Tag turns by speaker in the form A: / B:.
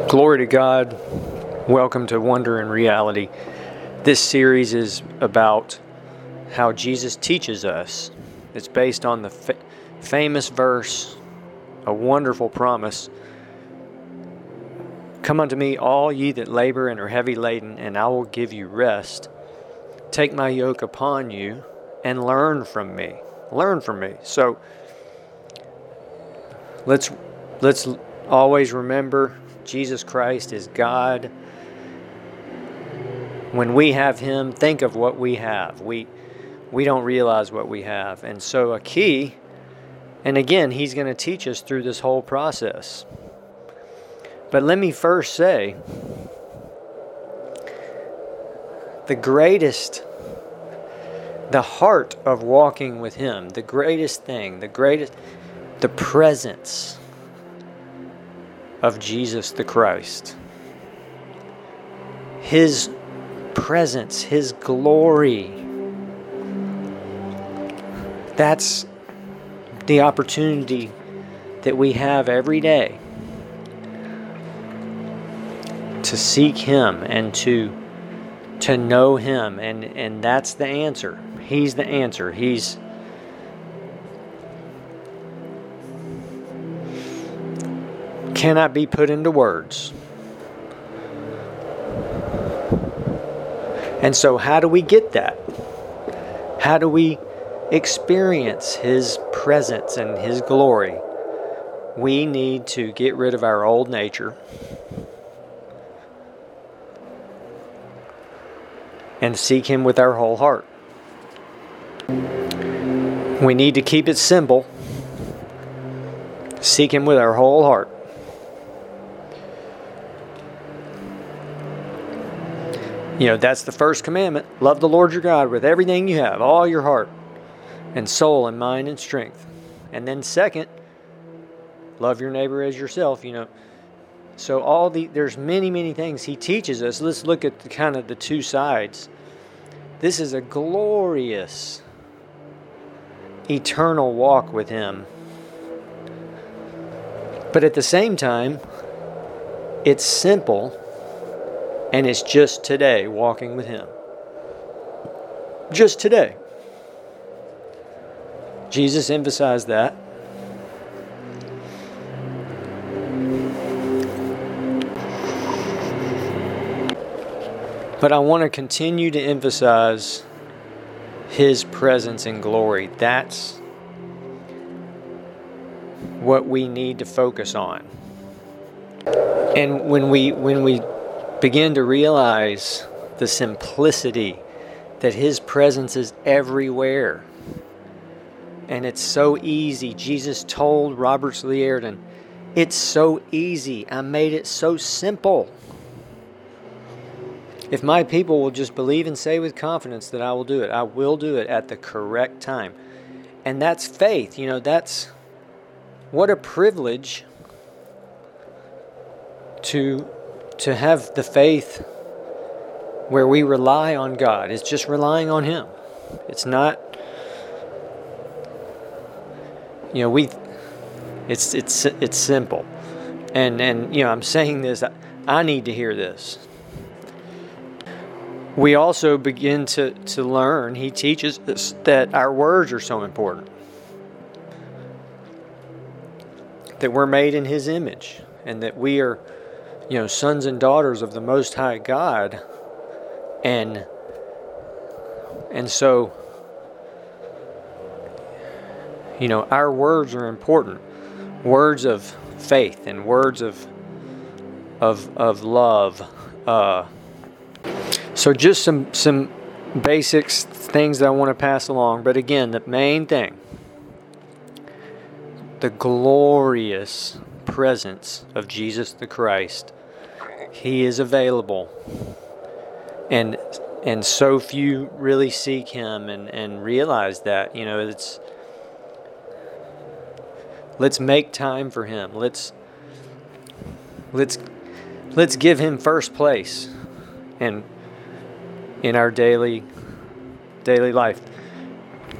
A: Glory to God. Welcome to Wonder and Reality. This series is about how Jesus teaches us. It's based on the famous verse, a wonderful promise. Come unto me, all ye that labor and are heavy laden, and I will give you rest. Take my yoke upon you and learn from me. Learn from me. So let's always remember Jesus Christ is God. When we have Him, think of what we have. We don't realize what we have. And so a key, and again, He's going to teach us through this whole process. But let me first say, the heart of walking with Him, the greatest thing, the presence of Jesus the Christ. His presence, His glory. That's the opportunity that we have every day to seek Him and to know Him, and that's the answer. He's the answer. He's cannot be put into words. And so how do we get that? How do we experience His presence and His glory? We need to get rid of our old nature and seek Him with our whole heart. We need to keep it simple. Seek Him with our whole heart. That's the first commandment. Love the Lord your God with everything you have, all your heart and soul and mind and strength. And then second, love your neighbor as yourself, So there's many things He teaches us. Let's look at the two sides. This is a glorious, eternal walk with Him. But at the same time, it's simple. And it's just today, walking with Him. Just today. Jesus emphasized that. But I want to continue to emphasize His presence and glory. That's what we need to focus on. And when we begin to realize the simplicity that His presence is everywhere. And it's so easy. Jesus told Robert Liardon, it's so easy. I made it so simple. If my people will just believe and say with confidence that I will do it, I will do it at the correct time. And that's faith. That's what a privilege to have the faith where we rely on God. It's just relying on Him. It's not, it's simple. And I'm saying this, I need to hear this. We also begin to learn, He teaches us that our words are so important. That we're made in His image, and that we are sons and daughters of the Most High God. And so, our words are important. Words of faith and words of love. So just some basics, things that I want to pass along. But again, the main thing, the glorious presence of Jesus the Christ. He is available, and so few really seek Him and realize that. Let's make time for Him. Let's give Him first place, and in our daily life.